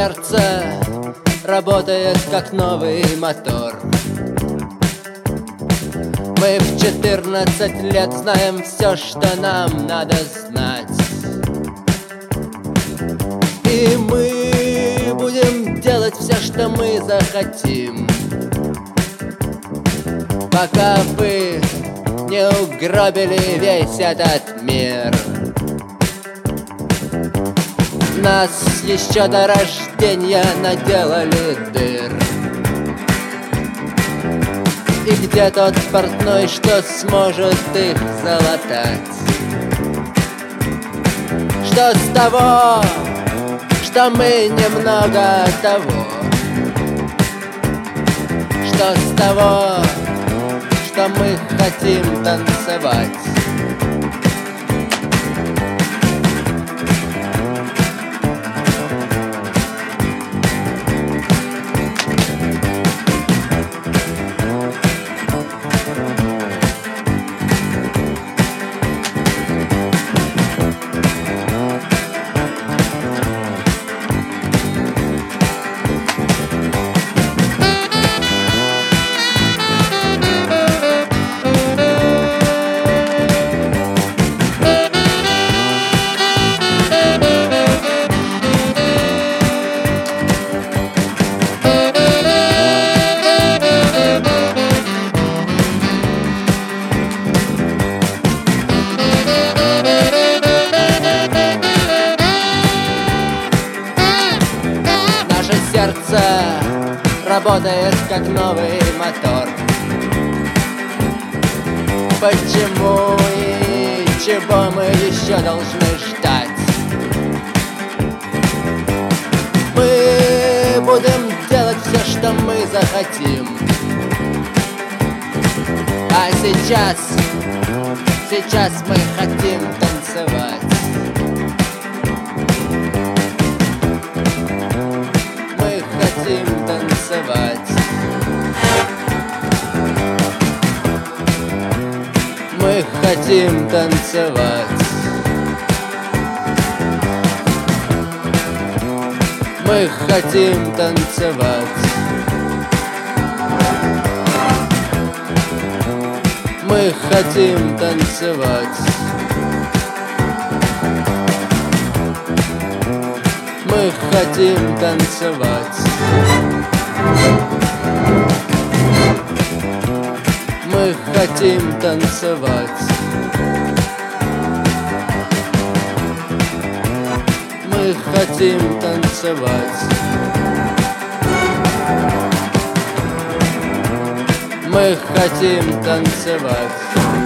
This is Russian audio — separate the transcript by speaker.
Speaker 1: сердце работает как новый мотор. Мы в 14 лет знаем все, что нам надо знать. И мы будем делать все, что мы захотим, пока вы не угробили весь этот мир. Нас еще до рождения наделали дыр. И где тот портной, что сможет их залатать? Что с того, что мы немного того? Что с того, что мы хотим танцевать? Сердце работает как новый мотор. Почему и чего мы еще должны ждать? Мы будем делать все, что мы захотим. А сейчас мы хотим танцевать. Мы хотим танцевать. Мы хотим танцевать. Мы хотим танцевать. Мы хотим танцевать. Мы хотим танцевать. Мы хотим танцевать. Мы хотим танцевать.